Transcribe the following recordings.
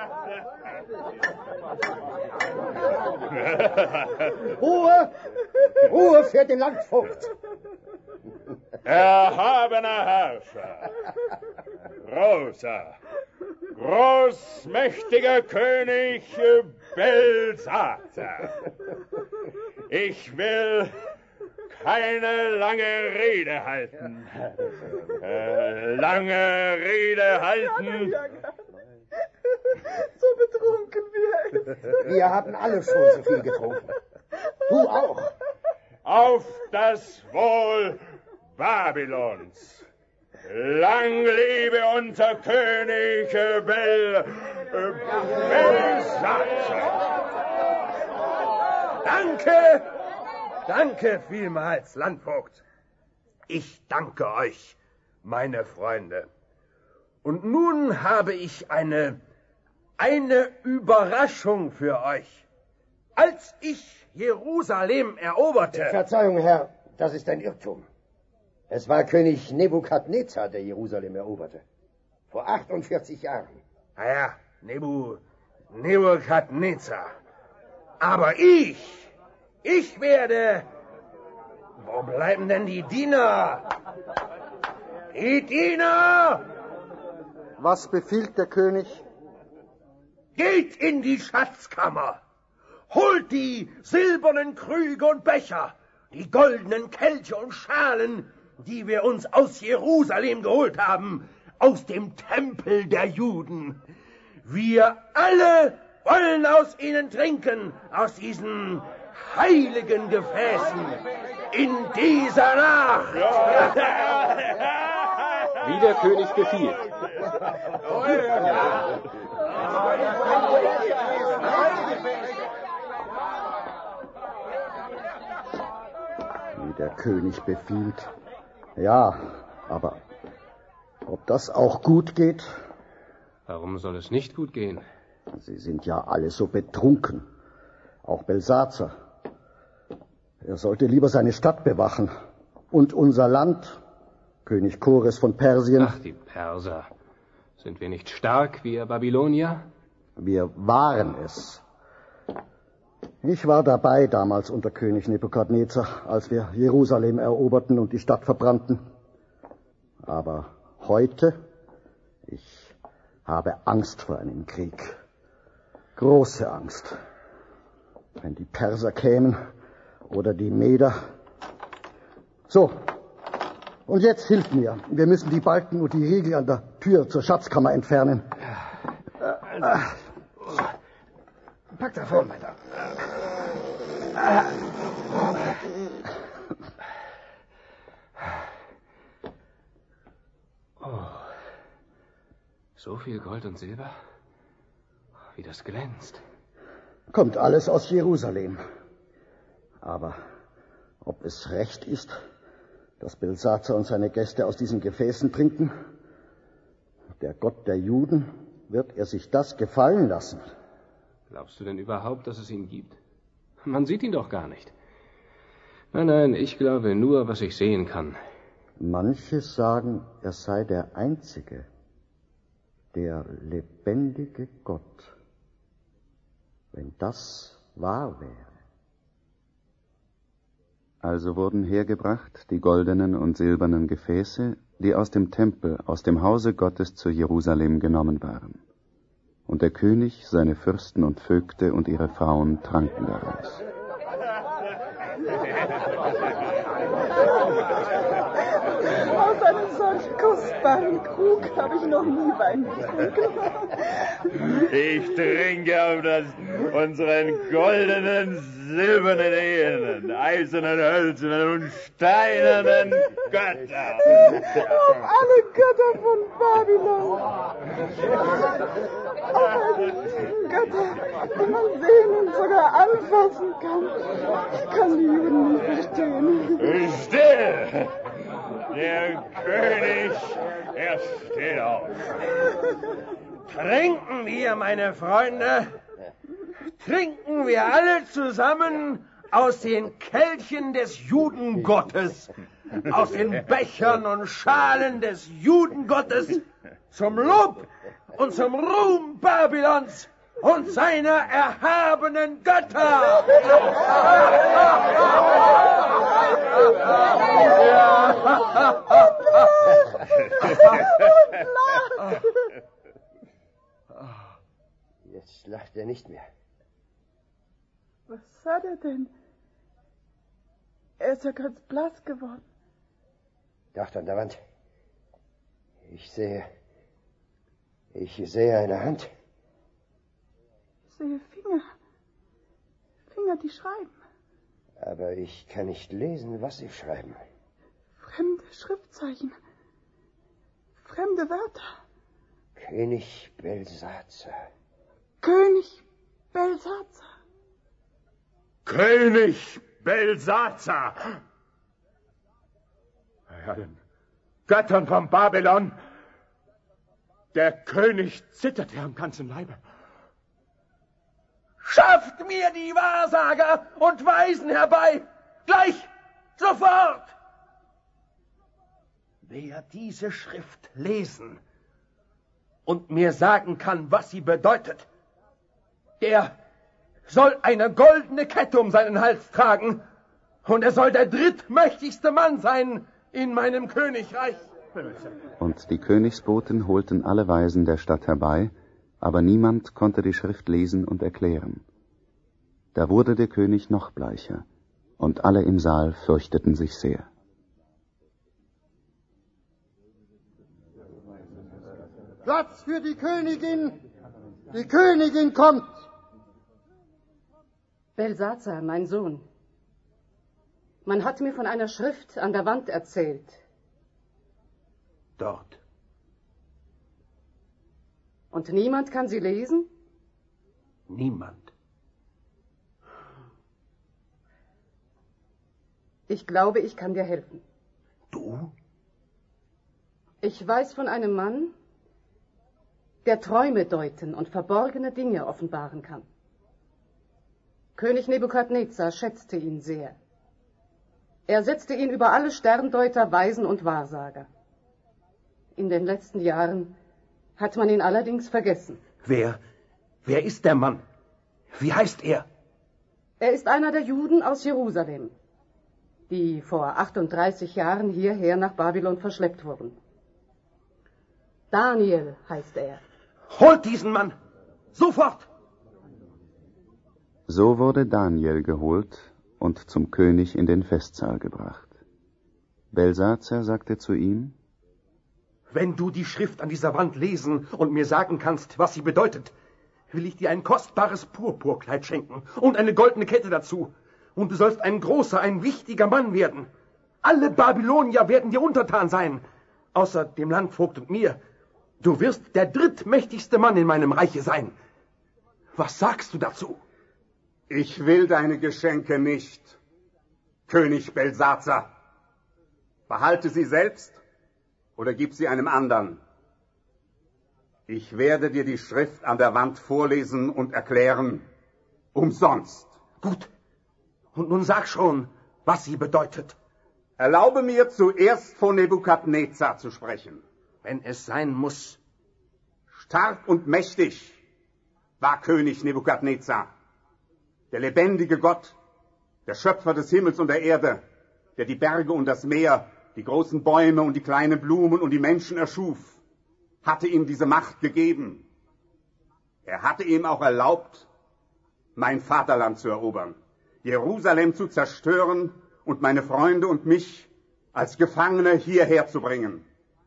Ruhe! Ruhe für den Landvogt! Erhabener Herrscher, großer, großmächtiger König Belsatzer, ich will keine lange Rede halten. So betrunken wie er ist. Wir haben alle schon so viel getrunken. Du auch. Auf das Wohl Babylons. Lang lebe unser König Belsatzer. Danke vielmals, Landvogt. Ich danke euch, meine Freunde. Und nun habe ich eine Überraschung für euch. Als ich Jerusalem eroberte... Verzeihung, Herr, das ist ein Irrtum. Es war König Nebukadnezar, der Jerusalem eroberte. Vor 48 Jahren. Naja, Nebukadnezar. Aber ich werde... Wo bleiben denn die Diener? Die Diener! Was befiehlt der König? Geht in die Schatzkammer. Holt die silbernen Krüge und Becher, die goldenen Kelche und Schalen, die wir uns aus Jerusalem geholt haben, aus dem Tempel der Juden. Wir alle wollen aus ihnen trinken, aus diesen heiligen Gefäßen, in dieser Nacht. Wie der König befiehlt. Wie der König befiehlt. Ja, aber ob das auch gut geht? Warum soll es nicht gut gehen? Sie sind ja alle so betrunken. Auch Belsatzer. Er sollte lieber seine Stadt bewachen. Und unser Land, König Chores von Persien. Ach, die Perser. Sind wir nicht stark wie ihr Babylonier? Wir waren es. Ich war dabei damals unter König Nebukadnezar, als wir Jerusalem eroberten und die Stadt verbrannten. Aber heute, ich habe Angst vor einem Krieg. Große Angst. Wenn die Perser kämen oder die Meder. So, und jetzt hilf mir. Wir müssen die Balken und die Riegel an der Tür zur Schatzkammer entfernen. Pack davon, mein Herr. Oh, so viel Gold und Silber, wie das glänzt. Kommt alles aus Jerusalem. Aber ob es recht ist, dass Belsatzer und seine Gäste aus diesen Gefäßen trinken? Der Gott der Juden, wird er sich das gefallen lassen? Glaubst du denn überhaupt, dass es ihn gibt? Man sieht ihn doch gar nicht. Nein, ich glaube nur, was ich sehen kann. Manche sagen, er sei der Einzige, der lebendige Gott. Wenn das wahr wäre. Also wurden hergebracht die goldenen und silbernen Gefäße, die aus dem Tempel, aus dem Hause Gottes zu Jerusalem genommen waren. Und der König, seine Fürsten und Vögte und ihre Frauen tranken daraus. Aus einem solch kostbaren Krug habe ich noch nie Wein getrunken. Ich trinke auf unseren goldenen, silbernen, ehernen, eisernen, hölzernen und steinernen Götter. Auf alle Götter von Babylon. Auf alle Götter, die man sehen und sogar anfassen kann. Ich kann die Juden nicht verstehen. Still! Der König, er steht auf. Trinken wir, meine Freunde, trinken wir alle zusammen aus den Kelchen des Judengottes, aus den Bechern und Schalen des Judengottes zum Lob und zum Ruhm Babylons und seiner erhabenen Götter. Jetzt lacht er nicht mehr. Was hat er denn? Er ist ja ganz blass geworden. Dort an der Wand. Ich sehe eine Hand. Ich sehe Finger. Finger, die schreiben. Aber ich kann nicht lesen, was sie schreiben. Fremde Schriftzeichen. Fremde Wörter. König Belsazar. König Belsazar. König Belsazar! Ja, den Göttern von Babylon. Der König zitterte am ganzen Leibe. Schafft mir die Wahrsager und Weisen herbei! Gleich! Sofort! Wer diese Schrift lesen und mir sagen kann, was sie bedeutet, der soll eine goldene Kette um seinen Hals tragen und er soll der drittmächtigste Mann sein in meinem Königreich. Und die Königsboten holten alle Weisen der Stadt herbei, aber niemand konnte die Schrift lesen und erklären. Da wurde der König noch bleicher, und alle im Saal fürchteten sich sehr. Platz für die Königin! Die Königin kommt! Belsazar, mein Sohn. Man hat mir von einer Schrift an der Wand erzählt. Dort. Und niemand kann sie lesen? Niemand. Ich glaube, ich kann dir helfen. Du? Ich weiß von einem Mann, der Träume deuten und verborgene Dinge offenbaren kann. König Nebukadnezar schätzte ihn sehr. Er setzte ihn über alle Sterndeuter, Weisen und Wahrsager. In den letzten Jahren hat man ihn allerdings vergessen. Wer ist der Mann? Wie heißt er? Er ist einer der Juden aus Jerusalem, die vor 38 Jahren hierher nach Babylon verschleppt wurden. Daniel heißt er. Holt diesen Mann! Sofort! So wurde Daniel geholt und zum König in den Festsaal gebracht. Belsazar sagte zu ihm: Wenn du die Schrift an dieser Wand lesen und mir sagen kannst, was sie bedeutet, will ich dir ein kostbares Purpurkleid schenken und eine goldene Kette dazu. Und du sollst ein großer, ein wichtiger Mann werden. Alle Babylonier werden dir untertan sein, außer dem Landvogt und mir. Du wirst der drittmächtigste Mann in meinem Reiche sein. Was sagst du dazu? Ich will deine Geschenke nicht, König Belsazar. Behalte sie selbst oder gib sie einem anderen. Ich werde dir die Schrift an der Wand vorlesen und erklären. Umsonst. Gut. Und nun sag schon, was sie bedeutet. Erlaube mir zuerst von Nebukadnezar zu sprechen. Wenn es sein muss. Stark und mächtig war König Nebukadnezar. Der lebendige Gott, der Schöpfer des Himmels und der Erde, der die Berge und das Meer, die großen Bäume und die kleinen Blumen und die Menschen erschuf, hatte ihm diese Macht gegeben. Er hatte ihm auch erlaubt, mein Vaterland zu erobern, Jerusalem zu zerstören und meine Freunde und mich als Gefangene hierher zu bringen.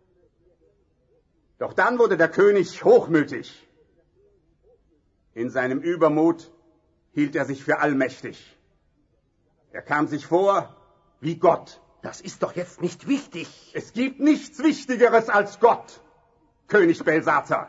Doch dann wurde der König hochmütig. In seinem Übermut hielt er sich für allmächtig. Er kam sich vor wie Gott. Das ist doch jetzt nicht wichtig. Es gibt nichts Wichtigeres als Gott, König Belsazar.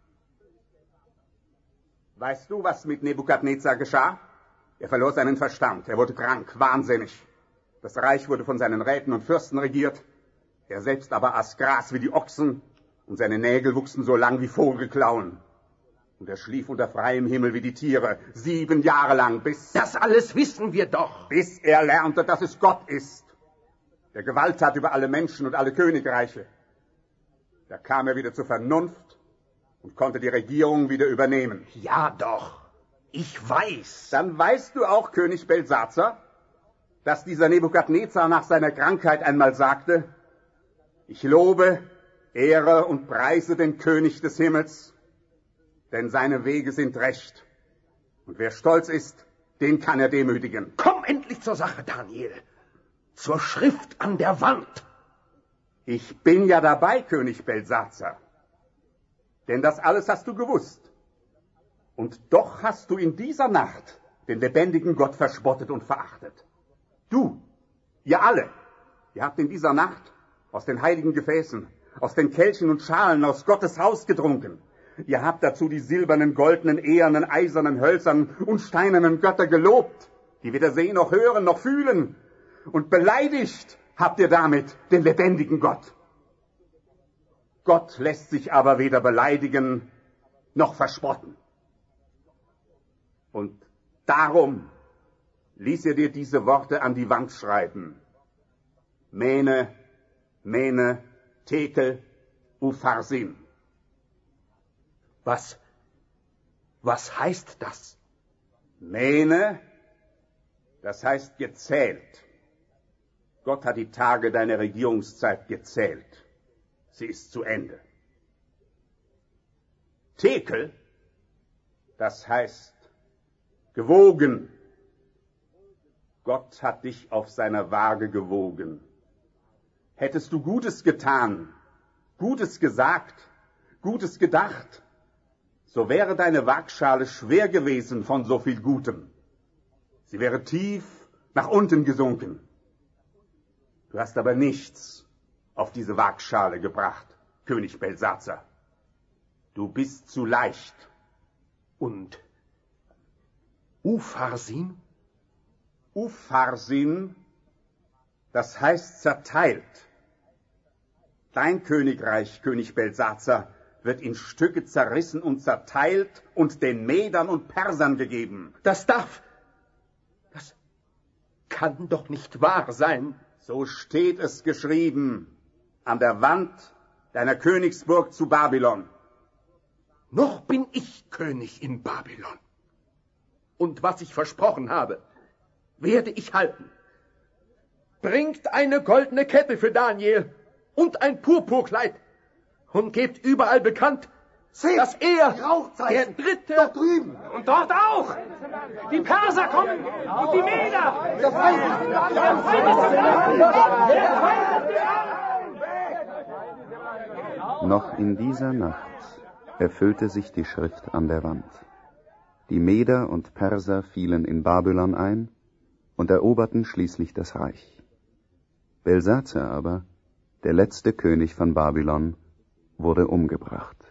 Weißt du, was mit Nebukadnezar geschah? Er verlor seinen Verstand, er wurde krank, wahnsinnig. Das Reich wurde von seinen Räten und Fürsten regiert. Er selbst aber aß Gras wie die Ochsen und seine Nägel wuchsen so lang wie Vogelklauen. Und er schlief unter freiem Himmel wie die Tiere, 7 Jahre lang, Das alles wissen wir doch. Bis er lernte, dass es Gott ist, der Gewalt hat über alle Menschen und alle Königreiche. Da kam er wieder zur Vernunft und konnte die Regierung wieder übernehmen. Ja doch, ich weiß. Dann weißt du auch, König Belsazar, dass dieser Nebukadnezar nach seiner Krankheit einmal sagte: Ich lobe, ehre und preise den König des Himmels, denn seine Wege sind recht. Und wer stolz ist, den kann er demütigen. Komm endlich zur Sache, Daniel. Zur Schrift an der Wand. Ich bin ja dabei, König Belsazar. Denn das alles hast du gewusst. Und doch hast du in dieser Nacht den lebendigen Gott verspottet und verachtet. Du, ihr alle, ihr habt in dieser Nacht aus den heiligen Gefäßen, aus den Kelchen und Schalen aus Gottes Haus getrunken. Ihr habt dazu die silbernen, goldenen, ehernen, eisernen, hölzernen und steinernen Götter gelobt, die weder sehen noch hören noch fühlen. Und beleidigt habt ihr damit den lebendigen Gott. Gott lässt sich aber weder beleidigen noch verspotten. Und darum ließ er dir diese Worte an die Wand schreiben. Mene, Mene, Tekel, Upharsin. Was heißt das? Mene, das heißt gezählt. Gott hat die Tage deiner Regierungszeit gezählt. Sie ist zu Ende. Tekel, das heißt gewogen. Gott hat dich auf seiner Waage gewogen. Hättest du Gutes getan, Gutes gesagt, Gutes gedacht, so wäre deine Waagschale schwer gewesen von so viel Gutem. Sie wäre tief nach unten gesunken. Du hast aber nichts auf diese Waagschale gebracht, König Belsazar. Du bist zu leicht. Und Upharsin? Upharsin, das heißt zerteilt. Dein Königreich, König Belsazar, wird in Stücke zerrissen und zerteilt und den Medern und Persern gegeben. Das kann doch nicht wahr sein. So steht es geschrieben an der Wand deiner Königsburg zu Babylon. Noch bin ich König in Babylon. Und was ich versprochen habe, werde ich halten. Bringt eine goldene Kette für Daniel und ein Purpurkleid und gebt überall bekannt, dass er der Dritte... Dort drüben. Und dort auch. Die Perser kommen und die Meder. Der Feind. Noch in dieser Nacht erfüllte sich die Schrift an der Wand. Die Meder und Perser fielen in Babylon ein und eroberten schließlich das Reich. Belsazar aber, der letzte König von Babylon, wurde umgebracht.